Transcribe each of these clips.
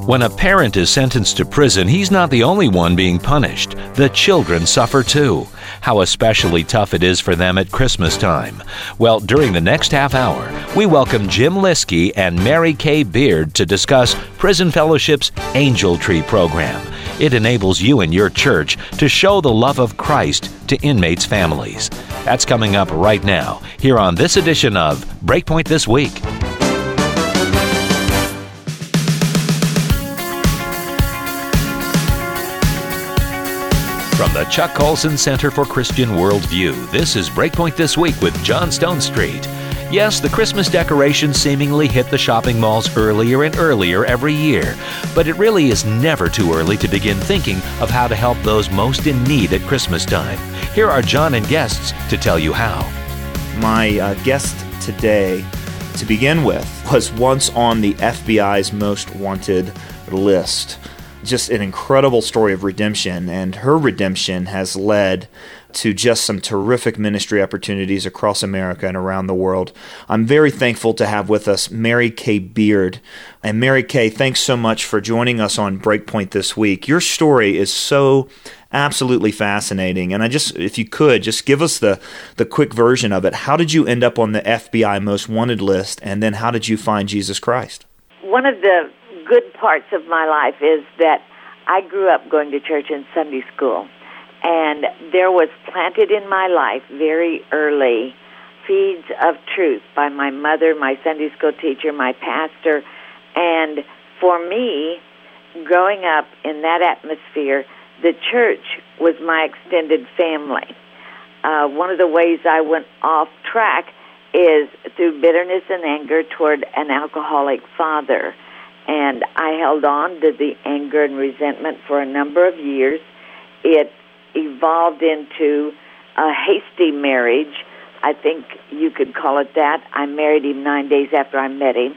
When a parent is sentenced to prison, he's not the only one being punished. The children suffer too. How especially tough it is for them at Christmas time. Well, during the next half hour, we welcome Jim Lyski and Mary Kay Beard to discuss Prison Fellowship's Angel Tree program. It enables you and your church to show the love of Christ to inmates' families. That's coming up right now, here on this edition of Breakpoint This Week. From the Chuck Colson Center for Christian Worldview, this is Breakpoint This Week with John Stonestreet. Yes, the Christmas decorations seemingly hit the shopping malls earlier and earlier every year, but it really is never too early to begin thinking of how to help those most in need at Christmas time. Here are John and guests to tell you how. My guest today, to begin with, was once on the FBI's most wanted list. Just an incredible story of redemption, and her redemption has led to just some terrific ministry opportunities across America and around the world. I'm very thankful to have with us Mary Kay Beard. And Mary Kay, thanks so much for joining us on Breakpoint this week. Your story is so absolutely fascinating, and if you could, just give us the quick version of it. How did you end up on the FBI Most Wanted list, and then how did you find Jesus Christ? One of the good parts of my life is that I grew up going to church and Sunday school, and there was planted in my life very early seeds of truth by my mother, my Sunday school teacher, my pastor, and for me, growing up in that atmosphere, the church was my extended family. One of the ways I went off track is through bitterness and anger toward an alcoholic father. And I held on to the anger and resentment for a number of years. It evolved into a hasty marriage. I think you could call it that. I married him 9 days after I met him.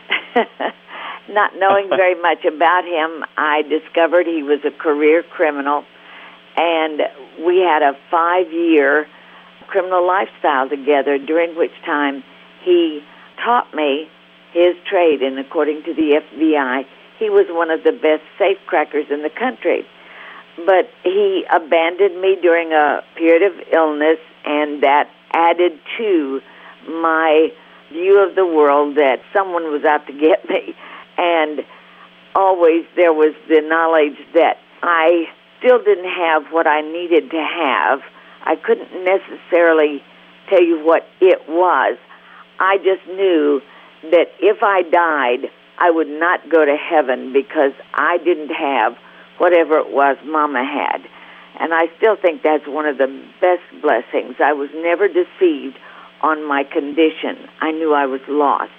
Not knowing very much about him, I discovered he was a career criminal, and we had a 5-year criminal lifestyle together, during which time he taught me his trade, and according to the FBI, he was one of the best safecrackers in the country. But he abandoned me during a period of illness, and that added to my view of the world that someone was out to get me. And always there was the knowledge that I still didn't have what I needed to have. I couldn't necessarily tell you what it was. I just knew that if I died, I would not go to heaven because I didn't have whatever it was Mama had. And I still think that's one of the best blessings. I was never deceived on my condition. I knew I was lost.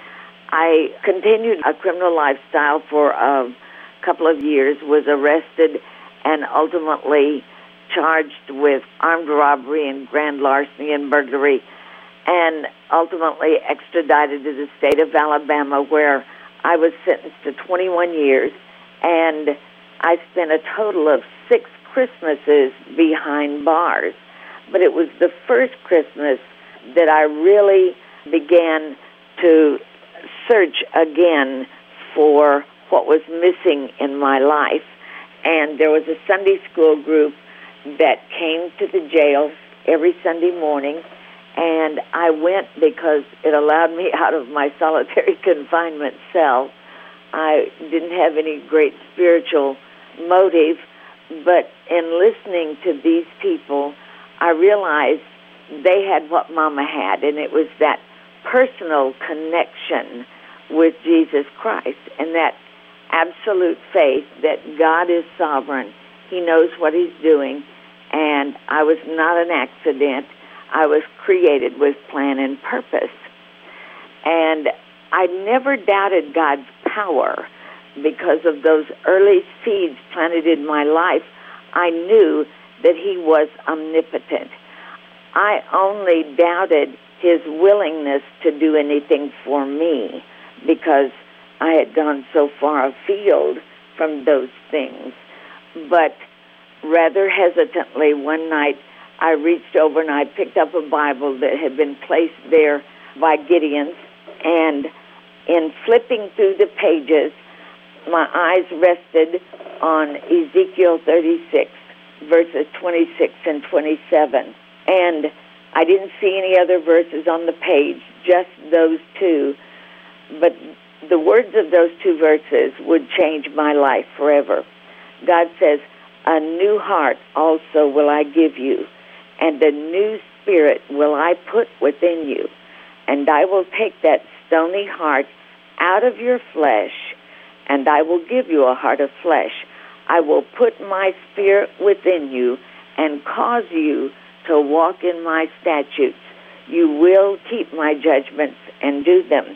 I continued a criminal lifestyle for a couple of years, was arrested and ultimately charged with armed robbery and grand larceny and burglary, and ultimately extradited to the state of Alabama, where I was sentenced to 21 years, and I spent a total of 6 Christmases behind bars. But it was the first Christmas that I really began to search again for what was missing in my life. And there was a Sunday school group that came to the jail every Sunday morning, and I went because it allowed me out of my solitary confinement cell. I didn't have any great spiritual motive, but in listening to these people, I realized they had what Mama had, and it was that personal connection with Jesus Christ and that absolute faith that God is sovereign. He knows what He's doing, and I was not an accident. I was created with plan and purpose. And I never doubted God's power because of those early seeds planted in my life. I knew that He was omnipotent. I only doubted His willingness to do anything for me because I had gone so far afield from those things. But rather hesitantly, one night I reached over and I picked up a Bible that had been placed there by Gideon's, and in flipping through the pages, my eyes rested on Ezekiel 36, verses 26 and 27. And I didn't see any other verses on the page, just those two. But the words of those two verses would change my life forever. God says, "A new heart also will I give you, and a new spirit will I put within you. And I will take that stony heart out of your flesh, and I will give you a heart of flesh. I will put my spirit within you and cause you to walk in my statutes. You will keep my judgments and do them."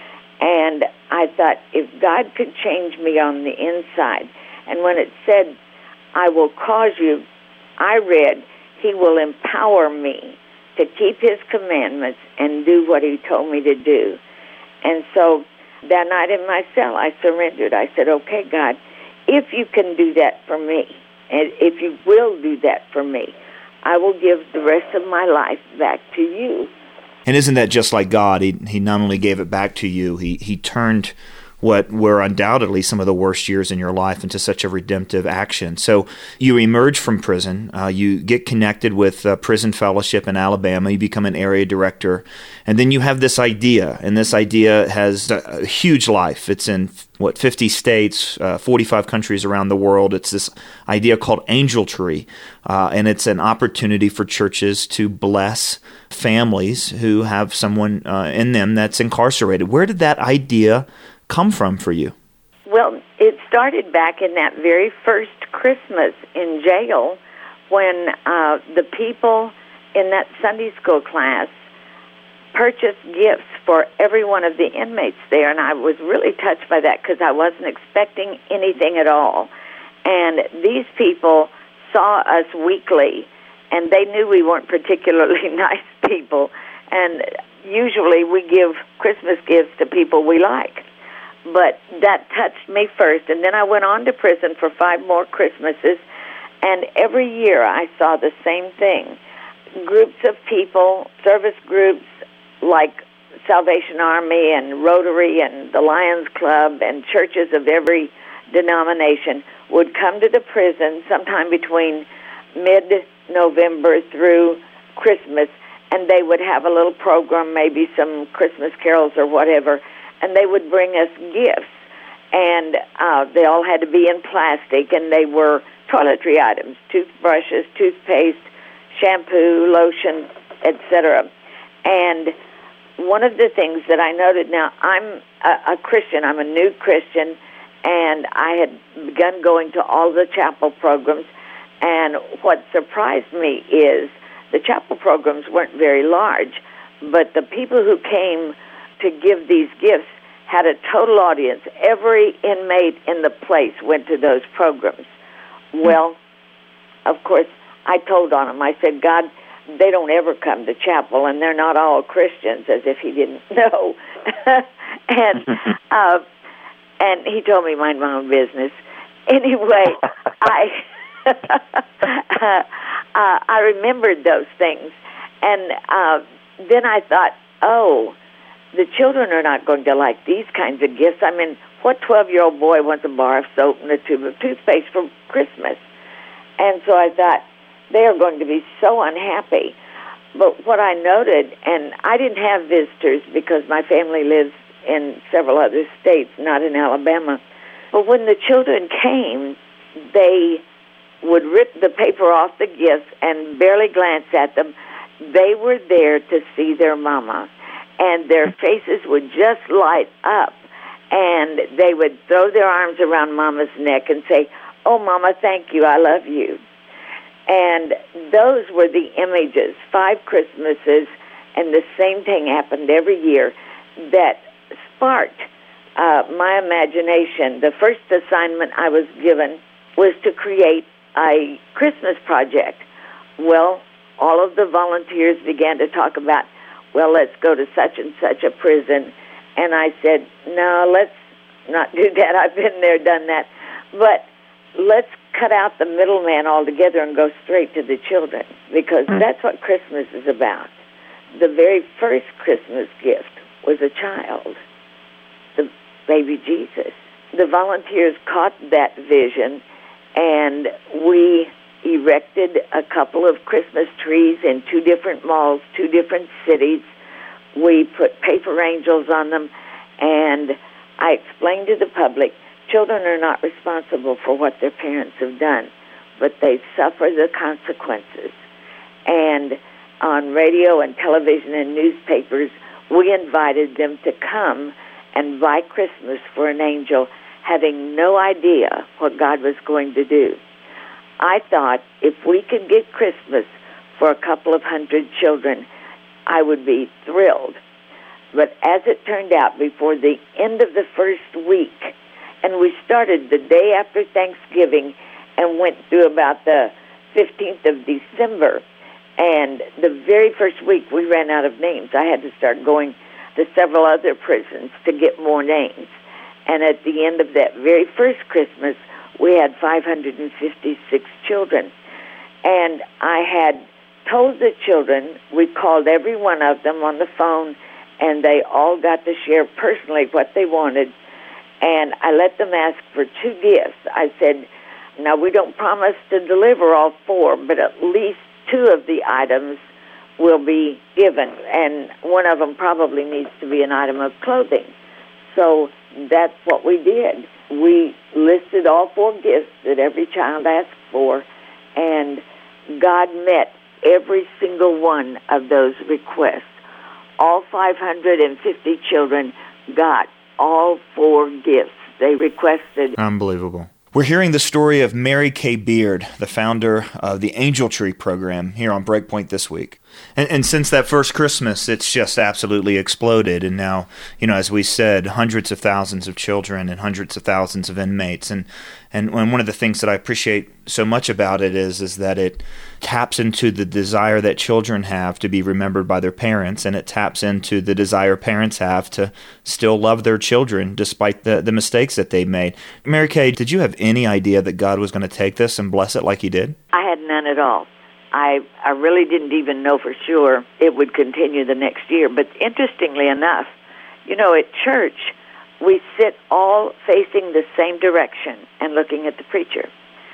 And I thought, if God could change me on the inside, and when it said, "I will cause you," I read, He will empower me to keep His commandments and do what He told me to do. And so that night in my cell, I surrendered. I said, "Okay, God, if you can do that for me, and if you will do that for me, I will give the rest of my life back to you." And isn't that just like God? He not only gave it back to you, he turned what were undoubtedly some of the worst years in your life into such a redemptive action. So you emerge from prison, you get connected with Prison Fellowship in Alabama, you become an area director, and then you have this idea, and this idea has a huge life. It's in, 50 states, 45 countries around the world. It's this idea called Angel Tree, and it's an opportunity for churches to bless families who have someone in them that's incarcerated. Where did that idea come from for you? Well, it started back in that very first Christmas in jail when the people in that Sunday school class purchased gifts for every one of the inmates there, and I was really touched by that because I wasn't expecting anything at all. And these people saw us weekly, and they knew we weren't particularly nice people, and usually we give Christmas gifts to people we like. But that touched me first, and then I went on to prison for 5 more Christmases, and every year I saw the same thing. Groups of people, service groups like Salvation Army and Rotary and the Lions Club and churches of every denomination would come to the prison sometime between mid-November through Christmas, and they would have a little program, maybe some Christmas carols or whatever, and they would bring us gifts, and they all had to be in plastic, and they were toiletry items, toothbrushes, toothpaste, shampoo, lotion, etc. And one of the things that I noted, now I'm a Christian, I'm a new Christian, and I had begun going to all the chapel programs, and what surprised me is the chapel programs weren't very large, but the people who came to give these gifts had a total audience. Every inmate in the place went to those programs. Well, of course, I told on him, I said, "God, they don't ever come to chapel, and they're not all Christians," as if he didn't know. And he told me, "Mind my own business." Anyway, I remembered those things, and then I thought, oh, the children are not going to like these kinds of gifts. I mean, what 12-year-old boy wants a bar of soap and a tube of toothpaste for Christmas? And so I thought, they are going to be so unhappy. But what I noted, and I didn't have visitors because my family lives in several other states, not in Alabama, but when the children came, they would rip the paper off the gifts and barely glance at them. They were there to see their mama, and their faces would just light up, and they would throw their arms around Mama's neck and say, "Oh, Mama, thank you, I love you." And those were the images, 5 Christmases, and the same thing happened every year that sparked my imagination. The first assignment I was given was to create a Christmas project. Well, all of the volunteers began to talk about, well, let's go to such and such a prison. And I said, no, let's not do that. I've been there, done that. But let's cut out the middleman altogether and go straight to the children, because that's what Christmas is about. The very first Christmas gift was a child, the baby Jesus. the volunteers caught that vision, and we erected a couple of Christmas trees in 2 different malls, 2 different cities. We put paper angels on them, and I explained to the public, children are not responsible for what their parents have done, but they suffer the consequences. And on radio and television and newspapers, we invited them to come and buy Christmas for an angel, having no idea what God was going to do. I thought if we could get Christmas for a couple of hundred children, I would be thrilled. But as it turned out, before the end of the first week, and we started the day after Thanksgiving and went through about the 15th of December, and the very first week we ran out of names. I had to start going to several other prisons to get more names. And at the end of that very first Christmas, we had 556 children. And I had told the children, we called every one of them on the phone, and they all got to share personally what they wanted. And I let them ask for 2 gifts. I said, now we don't promise to deliver all 4, but at least 2 of the items will be given. And one of them probably needs to be an item of clothing. So that's what we did. We listed all 4 gifts that every child asked for, and God met every single one of those requests. All 550 children got all 4 gifts they requested. Unbelievable. We're hearing the story of Mary Kay Beard, the founder of the Angel Tree program here on Breakpoint this week. And since that first Christmas, it's just absolutely exploded. And now, as we said, hundreds of thousands of children and hundreds of thousands of inmates. And one of the things that I appreciate so much about it is that it taps into the desire that children have to be remembered by their parents, and it taps into the desire parents have to still love their children despite the mistakes that they made. Mary Kay, did you have any idea that God was going to take this and bless it like He did? I had none at all. I really didn't even know for sure it would continue the next year. But interestingly enough, at church, we sit all facing the same direction and looking at the preacher.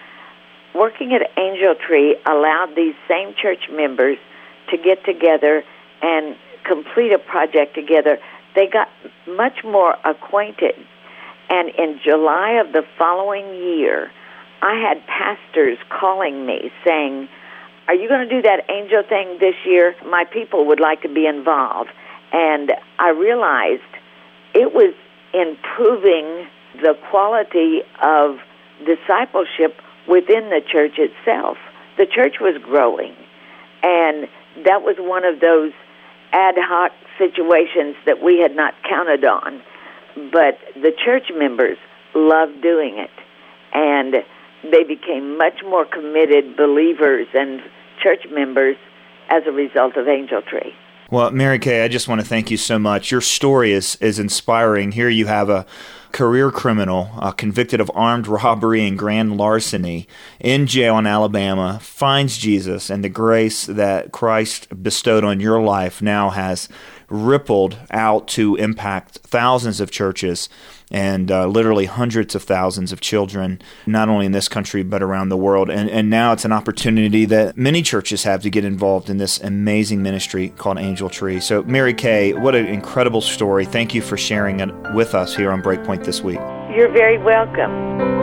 Working at Angel Tree allowed these same church members to get together and complete a project together. They got much more acquainted. And in July of the following year, I had pastors calling me saying, are you going to do that angel thing this year? My people would like to be involved. And I realized it was improving the quality of discipleship within the church itself. The church was growing, and that was one of those ad hoc situations that we had not counted on. But the church members loved doing it, and they became much more committed believers and church members as a result of Angel Tree. Well, Mary Kay, I just want to thank you so much. Your story is inspiring. Here you have a career criminal convicted of armed robbery and grand larceny in jail in Alabama, finds Jesus, and the grace that Christ bestowed on your life now has rippled out to impact thousands of churches and literally hundreds of thousands of children, not only in this country but around the world. And now it's an opportunity that many churches have to get involved in this amazing ministry called Angel Tree. So, Mary Kay, what an incredible story. Thank you for sharing it with us here on Breakpoint this week. You're very welcome.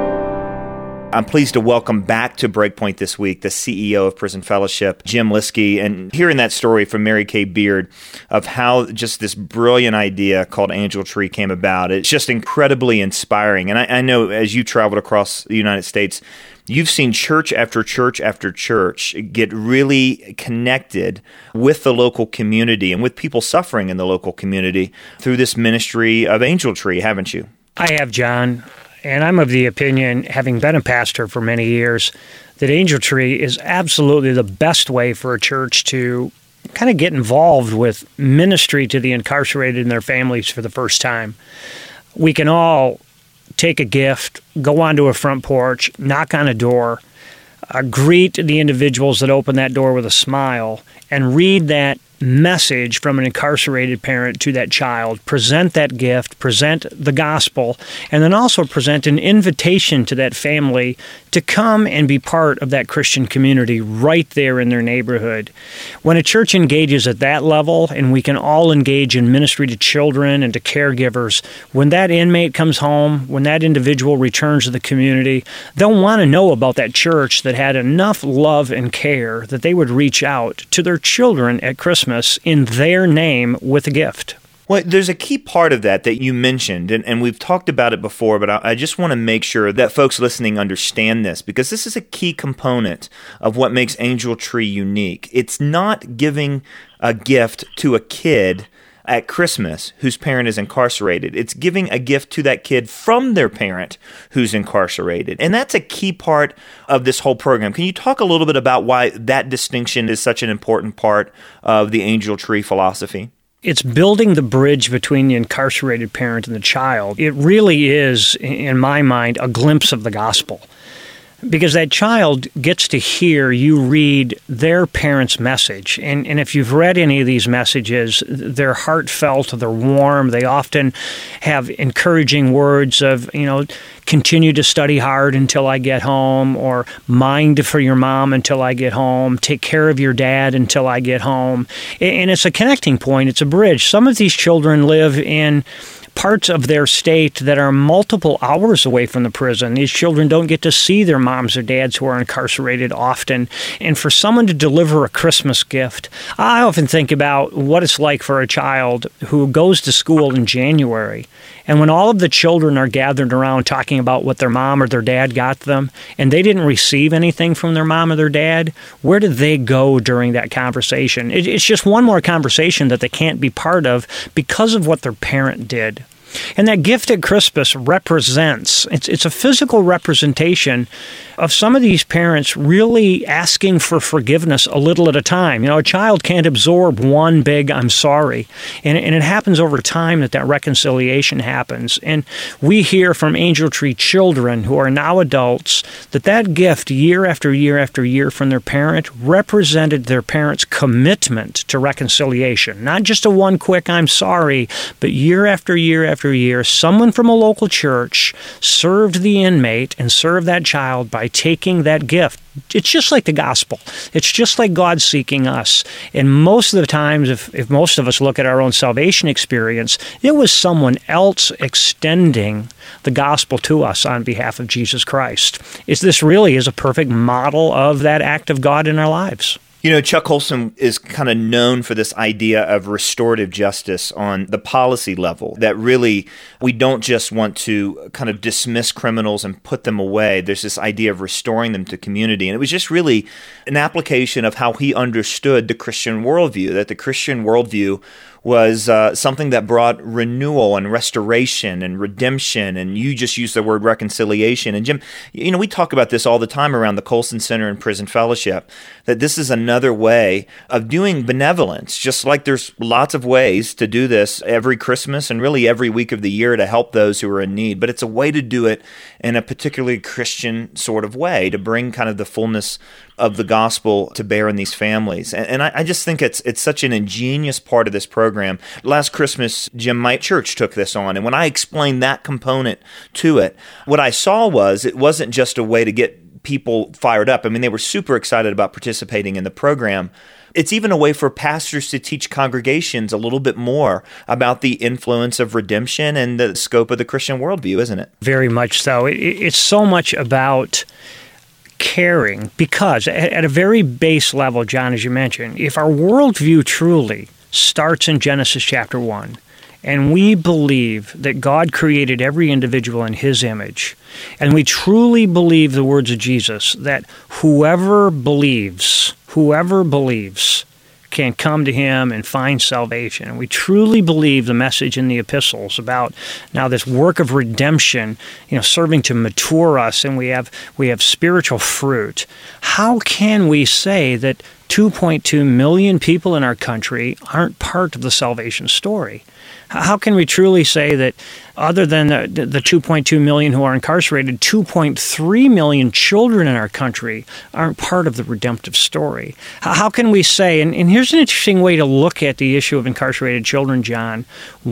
I'm pleased to welcome back to Breakpoint this week the CEO of Prison Fellowship, Jim Lyski, and hearing that story from Mary Kay Beard of how just this brilliant idea called Angel Tree came about. It's just incredibly inspiring. And I know as you traveled across the United States, you've seen church after church after church get really connected with the local community and with people suffering in the local community through this ministry of Angel Tree, haven't you? I have, John. And I'm of the opinion, having been a pastor for many years, that Angel Tree is absolutely the best way for a church to kind of get involved with ministry to the incarcerated and their families for the first time. We can all take a gift, go onto a front porch, knock on a door, greet the individuals that open that door with a smile, and read that message from an incarcerated parent to that child, present that gift, present the gospel, and then also present an invitation to that family to come and be part of that Christian community right there in their neighborhood. When a church engages at that level, and we can all engage in ministry to children and to caregivers, when that inmate comes home, when that individual returns to the community, they'll want to know about that church that had enough love and care that they would reach out to their children at Christmas in their name with a gift. Well, there's a key part of that you mentioned, and we've talked about it before, but I just want to make sure that folks listening understand this, because this is a key component of what makes Angel Tree unique. It's not giving a gift to a kid at Christmas whose parent is incarcerated. It's giving a gift to that kid from their parent who's incarcerated. And that's a key part of this whole program. Can you talk a little bit about why that distinction is such an important part of the Angel Tree philosophy? It's building the bridge between the incarcerated parent and the child. It really is, in my mind, a glimpse of the gospel. Because that child gets to hear you read their parent's message. And if you've read any of these messages, they're heartfelt, they're warm, they often have encouraging words of, continue to study hard until I get home, or mind for your mom until I get home, take care of your dad until I get home. And it's a connecting point, it's a bridge. Some of these children live in parts of their state that are multiple hours away from the prison. These children don't get to see their moms or dads who are incarcerated often. And for someone to deliver a Christmas gift, I often think about what it's like for a child who goes to school in January. And when all of the children are gathered around talking about what their mom or their dad got them, and they didn't receive anything from their mom or their dad, where do they go during that conversation? It's just one more conversation that they can't be part of because of what their parent did. And that gift at Christmas represents, it's a physical representation of some of these parents really asking for forgiveness a little at a time. A child can't absorb one big "I'm sorry." And it happens over time that reconciliation happens. And we hear from Angel Tree children who are now adults that gift year after year after year from their parent represented their parents' commitment to reconciliation. Not just a one quick "I'm sorry," but year after year after year, someone from a local church served the inmate and served that child by taking that gift. It's just like the gospel. It's just like God seeking us. And most of the times, if most of us look at our own salvation experience, it was someone else extending the gospel to us on behalf of Jesus Christ. This really is a perfect model of that act of God in our lives. Chuck Colson is kind of known for this idea of restorative justice on the policy level, that really we don't just want to kind of dismiss criminals and put them away. There's this idea of restoring them to community. And it was just really an application of how he understood the Christian worldview, that the Christian worldview was something that brought renewal and restoration and redemption, and you just used the word reconciliation. And Jim, we talk about this all the time around the Colson Center and Prison Fellowship, that this is another way of doing benevolence, just like there's lots of ways to do this every Christmas and really every week of the year to help those who are in need, but it's a way to do it in a particularly Christian sort of way, to bring kind of the fullness of the gospel to bear in these families. And I just think it's such an ingenious part of this program. Last Christmas, Jim, my church took this on, and when I explained that component to it, what I saw was it wasn't just a way to get people fired up. I mean, they were super excited about participating in the program. It's even a way for pastors to teach congregations a little bit more about the influence of redemption and the scope of the Christian worldview, isn't it? Very much so. It's so much about caring, because at a very base level, John, as you mentioned, if our worldview truly starts in Genesis chapter 1, and we believe that God created every individual in His image, and we truly believe the words of Jesus, that whoever believes can come to Him and find salvation. And we truly believe the message in the epistles about now this work of redemption, serving to mature us, and we have spiritual fruit. How can we say that 2.2 million people in our country aren't part of the salvation story. How can we truly say that other than the 2.2 million who are incarcerated, 2.3 million children in our country aren't part of the redemptive story? How can we say, and here's an interesting way to look at the issue of incarcerated children, John.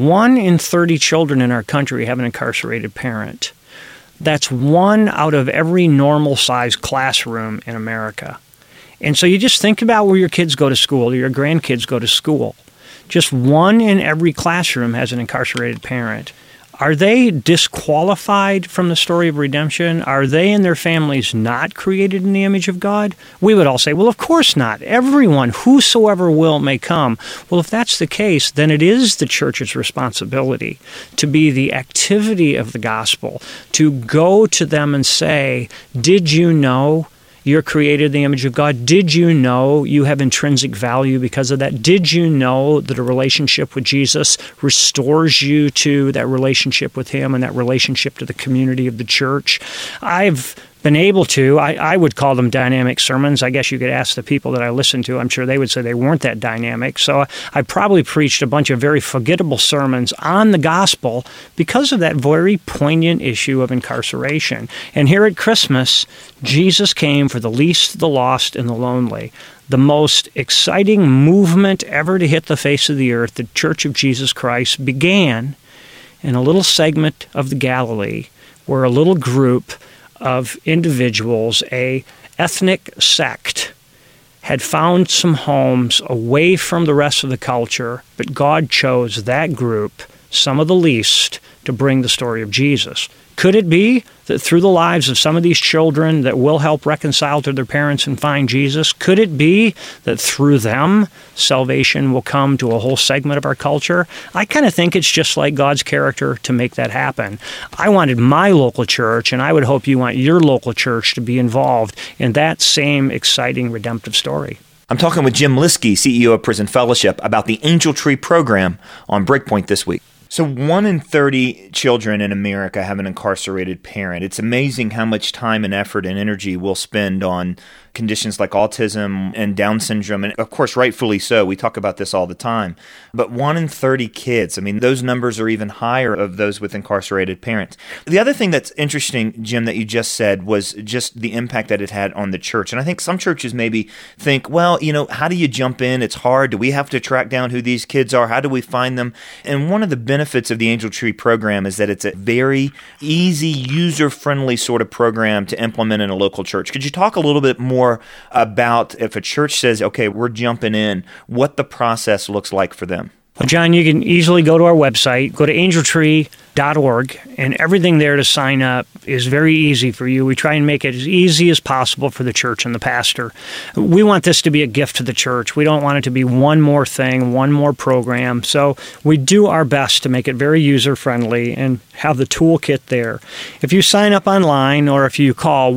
1 in 30 children in our country have an incarcerated parent. That's 1 out of every normal-sized classroom in America. And so you just think about where your kids go to school, or your grandkids go to school. Just 1 in every classroom has an incarcerated parent. Are they disqualified from the story of redemption? Are they and their families not created in the image of God? We would all say, well, of course not. Everyone, whosoever will, may come. Well, if that's the case, then it is the church's responsibility to be the activity of the gospel, to go to them and say, did you know you're created in the image of God? Did you know you have intrinsic value because of that? Did you know that a relationship with Jesus restores you to that relationship with Him and that relationship to the community of the church? I've been able to, I would call them dynamic sermons. I guess you could ask the people that I listen to. I'm sure they would say they weren't that dynamic. So I probably preached a bunch of very forgettable sermons on the gospel because of that very poignant issue of incarceration. And here at Christmas, Jesus came for the least, the lost, and the lonely. The most exciting movement ever to hit the face of the earth, the Church of Jesus Christ, began in a little segment of the Galilee where a little group of individuals, a ethnic sect, had found some homes away from the rest of the culture, but God chose that group, some of the least, to bring the story of Jesus. Could it be that through the lives of some of these children that will help reconcile to their parents and find Jesus? Could it be that through them, salvation will come to a whole segment of our culture? I kind of think it's just like God's character to make that happen. I wanted my local church, and I would hope you want your local church to be involved in that same exciting redemptive story. I'm talking with Jim Lyski, CEO of Prison Fellowship, about the Angel Tree program on Breakpoint this week. So 1 in 30 children in America have an incarcerated parent. It's amazing how much time and effort and energy we'll spend on conditions like autism and Down syndrome. And of course, rightfully so. We talk about this all the time. But 1 in 30 kids, I mean, those numbers are even higher of those with incarcerated parents. The other thing that's interesting, Jim, that you just said was just the impact that it had on the church. And I think some churches maybe think, well, how do you jump in? It's hard. Do we have to track down who these kids are? How do we find them? And one of the benefits of the Angel Tree program is that it's a very easy, user-friendly sort of program to implement in a local church. Could you talk a little bit more about if a church says, okay, we're jumping in, what the process looks like for them? Well, John, you can easily go to our website, go to angeltree.org, and everything there to sign up is very easy for you. We try and make it as easy as possible for the church and the pastor. We want this to be a gift to the church. We don't want it to be one more thing, one more program. So we do our best to make it very user-friendly and have the toolkit there. If you sign up online or if you call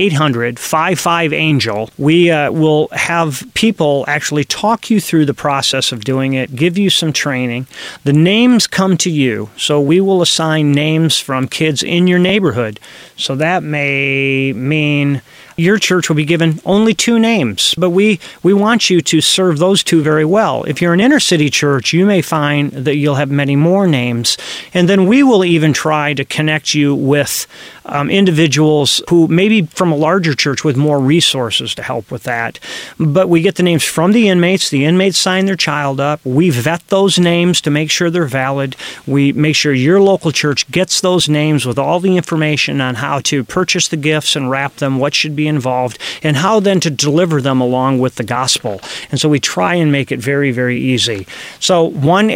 1-800-55-ANGEL, we will have people actually talk you through the process of doing it, give you some training. The names come to you, so we will assign names from kids in your neighborhood. So that may mean your church will be given only 2 names, but we want you to serve those 2 very well. If you're an inner city church, you may find that you'll have many more names, and then we will even try to connect you with individuals who may be from a larger church with more resources to help with that. But we get the names from the inmates sign their child up, we vet those names to make sure they're valid, we make sure your local church gets those names with all the information on how to purchase the gifts and wrap them, what should be involved, and how then to deliver them along with the gospel. And so we try and make it very, very easy. So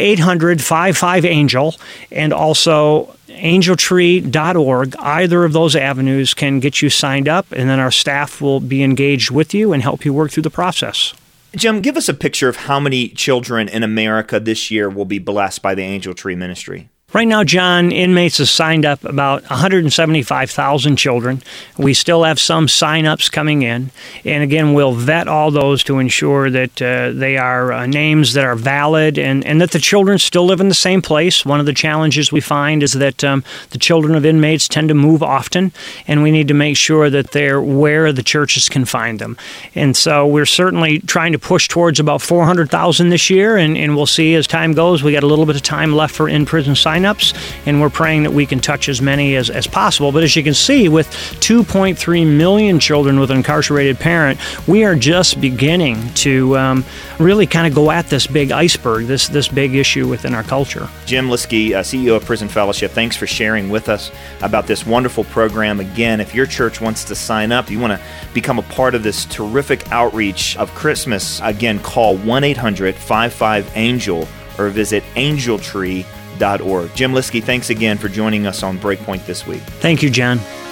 1-800-55-ANGEL and also angeltree.org, either of those avenues can get you signed up, and then our staff will be engaged with you and help you work through the process. Jim, give us a picture of how many children in America this year will be blessed by the Angel Tree ministry. Right now, John, inmates have signed up about 175,000 children. We still have some sign-ups coming in. And again, we'll vet all those to ensure that they are names that are valid and that the children still live in the same place. One of the challenges we find is that the children of inmates tend to move often, and we need to make sure that they're where the churches can find them. And so we're certainly trying to push towards about 400,000 this year, and we'll see as time goes. We got a little bit of time left for in-prison sign-ups, and we're praying that we can touch as many as possible. But as you can see, with 2.3 million children with an incarcerated parent, we are just beginning to really kind of go at this big iceberg, this big issue within our culture. Jim Lyski, CEO of Prison Fellowship, thanks for sharing with us about this wonderful program. Again, if your church wants to sign up, you want to become a part of this terrific outreach of Christmas, again, call 1-800-55-ANGEL or visit angeltree.org. Jim Lyski, thanks again for joining us on Breakpoint this week. Thank you, John.